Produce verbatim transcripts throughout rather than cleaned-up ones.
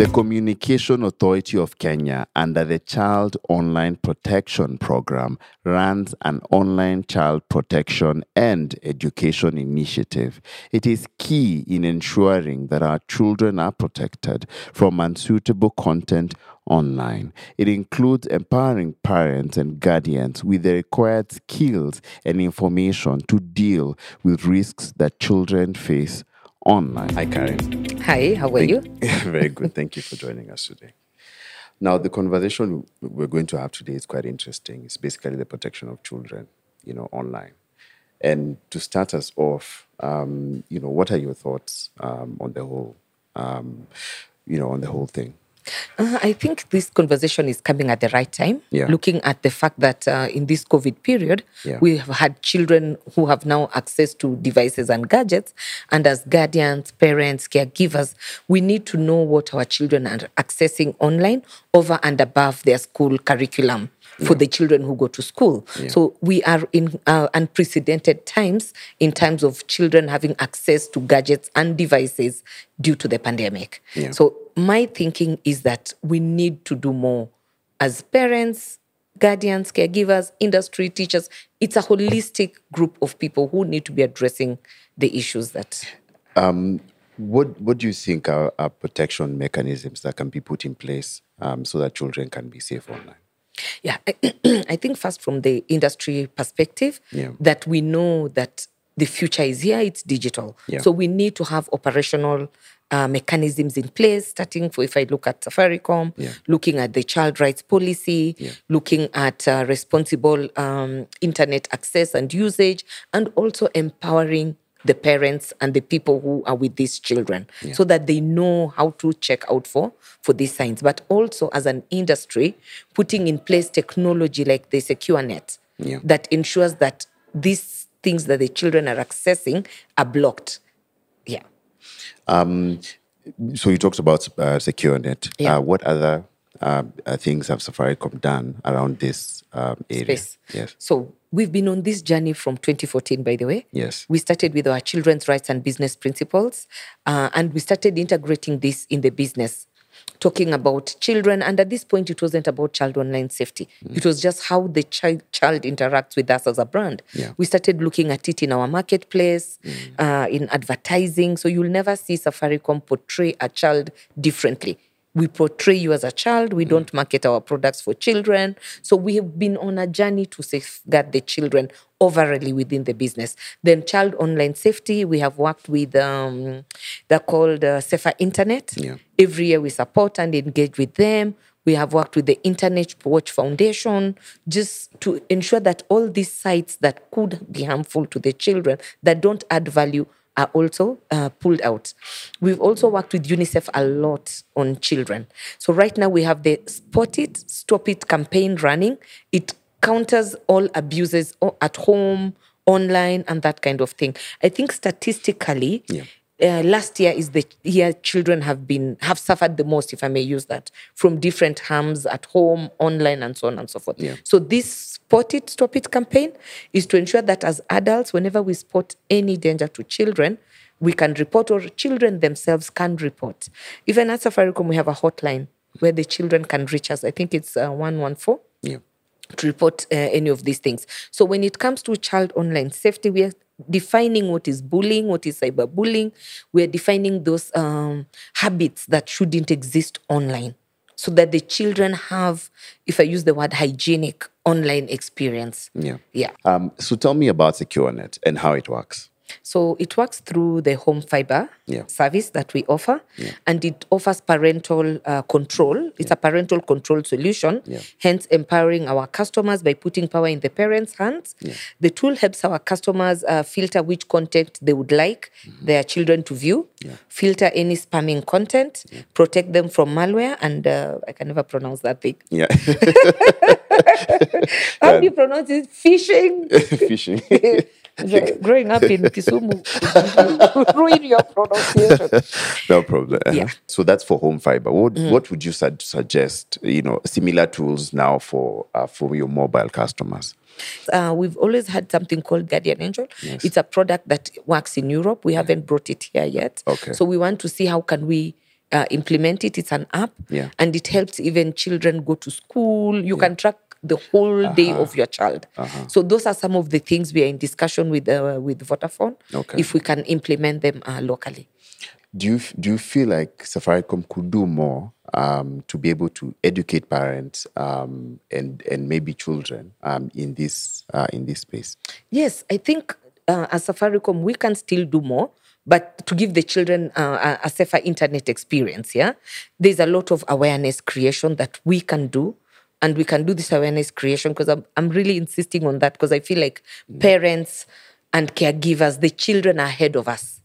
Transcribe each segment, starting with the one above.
The Communication Authority of Kenya, under the Child Online Protection Program, runs an online child protection and education initiative. It is key in ensuring that our children are protected from unsuitable content online. It includes empowering parents and guardians with the required skills and information to deal with risks that children face online. Hi, Karen. Hi, how are Thank, you? Very good. Thank you for joining us today. Now, the conversation we're going to have today is quite interesting. It's basically the protection of children, you know, online. And to start us off, um, you know, what are your thoughts um, on the whole, um, you know, on the whole thing? Uh, I think this conversation is coming at the right time, Yeah. looking at the fact that uh, in this COVID period, Yeah. we have had children who have now access to devices and gadgets. And as guardians, parents, caregivers, we need to know what our children are accessing online over and above their school curriculum for Yeah. the children who go to school. Yeah. So we are in uh, unprecedented times in terms of children having access to gadgets and devices due to the pandemic. Yeah. So my thinking is that we need to do more as parents, guardians, caregivers, industry, teachers. It's a holistic group of people who need to be addressing the issues that... Um, what What do you think are, are protection mechanisms that can be put in place um, so that children can be safe online? Yeah, I think first from the industry perspective, Yeah. that we know that the future is here, it's digital. Yeah. So we need to have operational uh, mechanisms in place, starting for, if I look at Safaricom, Yeah. looking at the child rights policy, Yeah. looking at uh, responsible um, internet access and usage, and also empowering the parents and the people who are with these children, Yeah. so that they know how to check out for, for these signs. But also as an industry, putting in place technology like the SecureNet Yeah. that ensures that these things that the children are accessing are blocked. Yeah. Um, so you talked about uh, SecureNet. Yeah. Uh, what other uh, uh, things have Safaricom done around this um, area? Space. Yes. So we've been on this journey from twenty fourteen, by the way. Yes. We started with our children's rights and business principles, uh, and we started integrating this in the business, talking about children. And at this point, it wasn't about child online safety. Mm. It was just how the child, child interacts with us as a brand. Yeah. We started looking at it in our marketplace, Mm. uh, in advertising. So you'll never see Safaricom portray a child differently. We portray you as a child. We don't market our products for children. So we have been on a journey to safeguard the children overally within the business. Then child online safety, we have worked with, um, they're called uh, Safer Internet. Yeah. Every year we support and engage with them. We have worked with the Internet Watch Foundation just to ensure that all these sites that could be harmful to the children, that don't add value, are also uh, pulled out. We've also worked with UNICEF a lot on children. So right now we have the Spot It, Stop It campaign running. It counters all abuses at home, online, and that kind of thing. I think statistically, Yeah. Uh, last year is the year children have been have suffered the most, if I may use that, from different harms at home, online, and so on and so forth. Yeah. So this Spot It, Stop It campaign is to ensure that as adults, whenever we spot any danger to children, we can report, or children themselves can report. Even at Safaricom, we have a hotline where the children can reach us. I think it's uh, one one four. Yeah. To report uh, any of these things. So when it comes to child online safety, we are defining what is bullying, what is cyberbullying. We are defining those um, habits that shouldn't exist online, so that the children have, if I use the word, hygienic online experience. Yeah. Yeah. Um, so tell me about SecureNet and how it works. So it works through the home fiber Yeah. service that we offer, Yeah. and it offers parental uh, control. It's a parental control solution, Yeah. hence empowering our customers by putting power in the parents' hands. Yeah. The tool helps our customers uh, filter which content they would like their children to view, Yeah. filter any spamming content, protect them from malware, and uh, I can never pronounce that thing. Yeah. How do you pronounce it? Phishing? Fishing. Growing up in Kisumu would ruin your pronunciation. No problem. Uh-huh. Yeah. So that's for home fiber. What What would you su- suggest? You know, similar tools now for uh, for your mobile customers. Uh, we've always had something called Guardian Angel. Yes. It's a product that works in Europe. We haven't brought it here yet. Okay. So we want to see how can we uh, implement it. It's an app, Yeah. and it helps even children go to school. You can track the whole day of your child. So those are some of the things we are in discussion with uh, with Vodafone. Okay. If we can implement them uh, locally. Do you do you feel like Safaricom could do more um, to be able to educate parents um, and and maybe children um, in this uh, in this space? Yes, I think uh, as Safaricom we can still do more, but to give the children uh, a, a safer internet experience. Yeah, there's a lot of awareness creation that we can do. And we can do this awareness creation because I'm, I'm really insisting on that because I feel like mm. parents and caregivers, the children are ahead of us.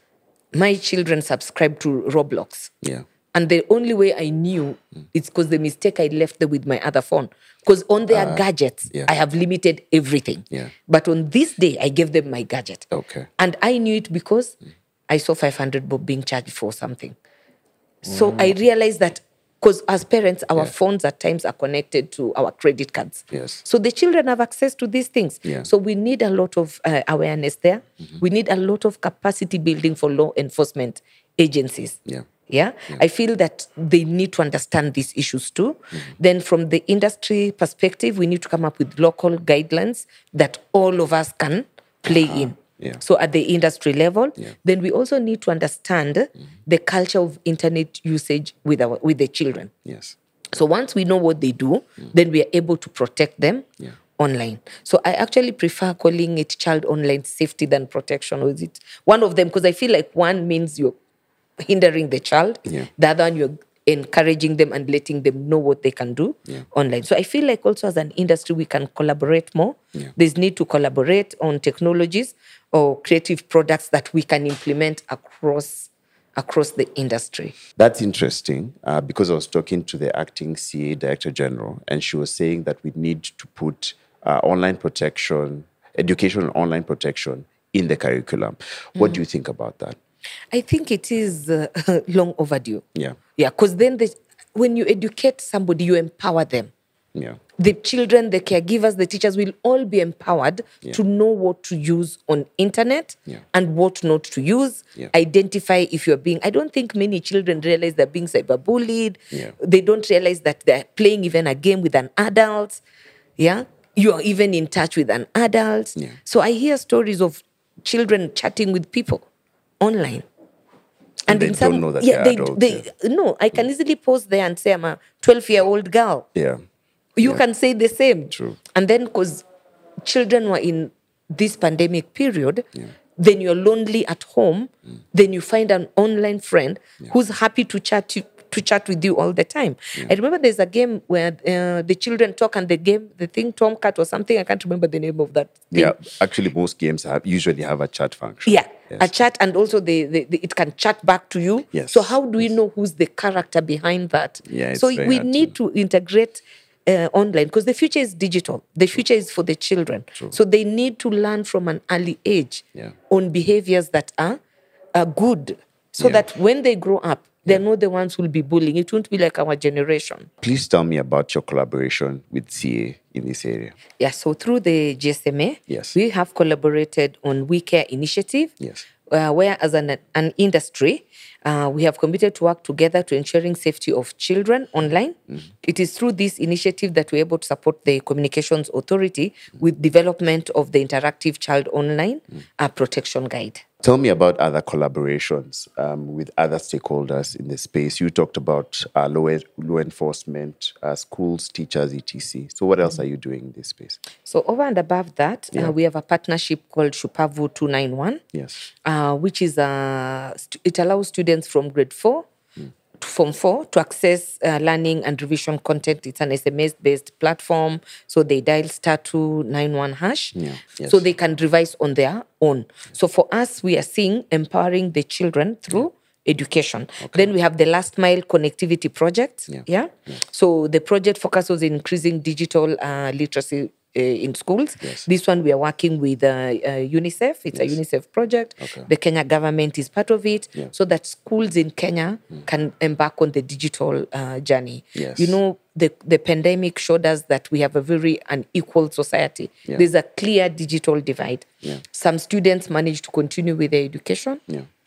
My children subscribe to Roblox. Yeah. And the only way I knew mm. it's because the mistake I left them with my other phone. Because on their uh, gadgets, yeah. I have limited everything. Yeah. But on this day, I gave them my gadget. Okay. And I knew it because mm. I saw five hundred bob being charged for something. So mm. I realized that because as parents, our yeah. phones at times are connected to our credit cards. Yes. So the children have access to these things. Yeah. So we need a lot of uh, awareness there. Mm-hmm. We need a lot of capacity building for law enforcement agencies. Yeah. Yeah? yeah. I feel that they need to understand these issues too. Mm-hmm. Then from the industry perspective, we need to come up with local guidelines that all of us can play uh-huh. in. Yeah. So at the industry level, yeah. then we also need to understand mm-hmm. the culture of internet usage with our with the children. Yes. So once we know what they do, mm-hmm. then we are able to protect them yeah. online. So I actually prefer calling it child online safety than protection. Or is it one of them? Because I feel like one means you're hindering the child, yeah. the other one you're encouraging them and letting them know what they can do yeah. online. So I feel like also as an industry, we can collaborate more. Yeah. There's need to collaborate on technologies or creative products that we can implement across across the industry. That's interesting uh, because I was talking to the acting C A Director General, and she was saying that we need to put uh, online protection, education and online protection in the curriculum. What mm. do you think about that? I think it is uh, long overdue. Yeah. Yeah, because then the, when you educate somebody, you empower them. Yeah. The children, the caregivers, the teachers will all be empowered yeah. to know what to use on internet yeah. and what not to use. Yeah. Identify if you're being... I don't think many children realize they're being cyberbullied. Yeah. They don't realize that they're playing even a game with an adult. Yeah. You are even in touch with an adult. Yeah. So I hear stories of children chatting with people online. And, and they in some, don't know that yeah, they're they, adults. They, yeah. No, I can easily post there and say I'm a twelve-year-old girl. Yeah. You yeah. can say the same. True. And then because children were in this pandemic period, yeah. then you're lonely at home, mm. then you find an online friend yeah. who's happy to chat you, to chat with you all the time. Yeah. I remember there's a game where uh, the children talk and the game, the thing, Tomcat or something, I can't remember the name of that thing. Yeah, actually most games have usually have a chat function. Yeah, yes. a chat, and also the, the, the it can chat back to you. Yes. So how do we yes. know who's the character behind that? Yeah, it's so very we hard need to, to integrate Uh, online because the future is digital. The future is for the children. True. So they need to learn from an early age yeah. on behaviors that are, are good so yeah. that when they grow up, they're yeah. not the ones who will be bullying. It won't be like our generation. Please tell me about your collaboration with C A in this area. Yeah, so through the G S M A, yes. we have collaborated on We Care initiative. Yes. Uh, where as an, an industry, uh, we have committed to work together to ensuring safety of children online. Mm-hmm. It is through this initiative that we're able to support the Communications Authority mm-hmm. with development of the interactive child online mm-hmm. uh, protection guide. Tell me about other collaborations um, with other stakeholders in the space. You talked about uh, law, law enforcement, uh, schools, teachers, et cetera. So what else are you doing in this space? So over and above that, yeah. uh, we have a partnership called Shupavu two nine one, yes, uh, which is uh, st- it allows students from grade four mm. to form four to access uh, learning and revision content. It's an S M S-based platform, so they dial star two nine one hash, yeah. yes. so they can revise on their own. So for us, we are seeing empowering the children through yeah. education. Okay. Then we have the Last Mile Connectivity Project. Yeah. Yeah? yeah. So the project focuses on increasing digital uh, literacy uh, in schools. Yes. This one we are working with uh, uh, UNICEF. It's yes. a UNICEF project. Okay. The Kenya government is part of it, yeah. so that schools in Kenya mm. can embark on the digital uh, journey. Yes. You know, the, the pandemic showed us that we have a very unequal society. Yeah. There's a clear digital divide. Yeah. Some students manage to continue with their education. Yeah.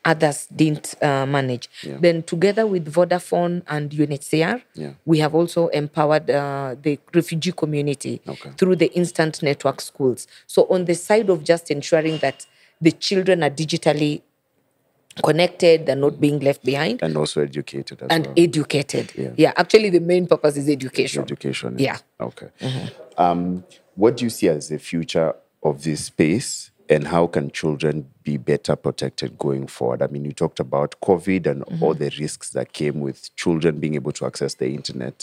others didn't uh, manage. Yeah. Then together with Vodafone and U N H C R, Yeah. we have also empowered uh, the refugee community Okay. through the instant network schools. So on the side of just ensuring that the children are digitally connected, they're not being left behind, And also educated as and well. educated. Yeah. Yeah, actually the main purpose is education. Education. Yeah. Okay. Um, what do you see as the future of this space, and how can children be better protected going forward? I mean, you talked about COVID and all the risks that came with children being able to access the internet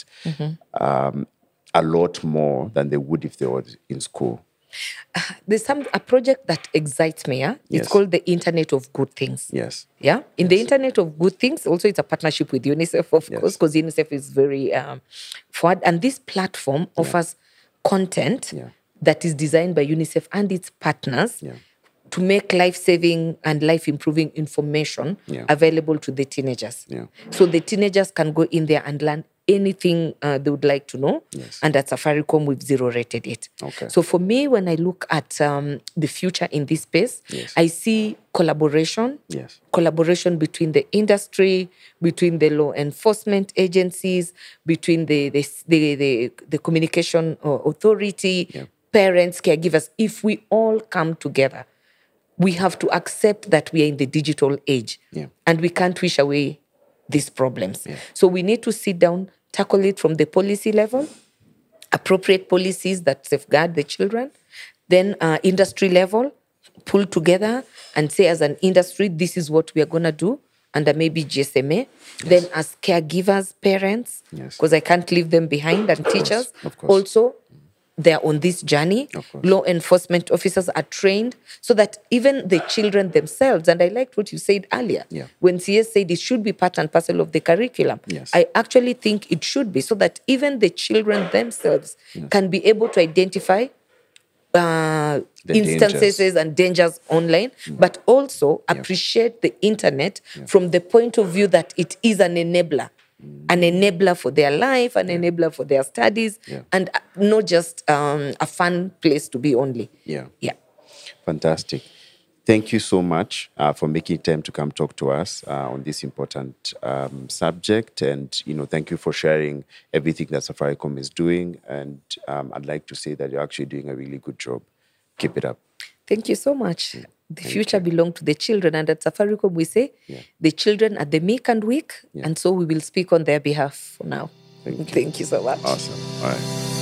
um, a lot more than they would if they were in school. There's some a project that excites me. Yeah, Yes. it's called the Internet of Good Things. Yes. Yeah, in the Internet of Good Things, also it's a partnership with UNICEF, of Yes. course, because UNICEF is very um, forward. And this platform offers content Yeah. that is designed by UNICEF and its partners Yeah. to make life-saving and life-improving information Yeah. available to the teenagers. Yeah. So the teenagers can go in there and learn anything uh, they would like to know. Yes. And at Safaricom, we've zero-rated it. Okay. So for me, when I look at um, the future in this space, Yes. I see collaboration, Yes. collaboration between the industry, between the law enforcement agencies, between the the the, the, the communication uh, authority, Yeah. parents, caregivers. If we all come together, we have to accept that we are in the digital age, Yeah. and we can't wish away these problems. So we need to sit down, tackle it from the policy level, appropriate policies that safeguard the children, then uh, industry level, pull together and say as an industry, this is what we are going to do under maybe G S M A. Then as caregivers, parents, Yes. because I can't leave them behind, and teachers of course. also, they're on this journey. Of course. Law enforcement officers are trained so that even the children themselves, and I liked what you said earlier, Yeah. when C S said it should be part and parcel of the curriculum. Yes. I actually think it should be, so that even the children themselves can be able to identify uh, The instances dangers. and dangers online, but also appreciate the internet from the point of view that it is an enabler. An enabler for their life, an enabler for their studies, Yeah. and uh, not just um, a fun place to be only. Yeah. Yeah. Fantastic. Thank you so much uh, for making time to come talk to us uh, on this important um, subject. And, you know, thank you for sharing everything that Safaricom is doing. And um, I'd like to say that you're actually doing a really good job. Keep it up. Thank you so much. The future belongs to the children. And at Safaricom, we say the children are the meek and weak. And so we will speak on their behalf for now. Thank you. Thank you so much. Awesome. All right.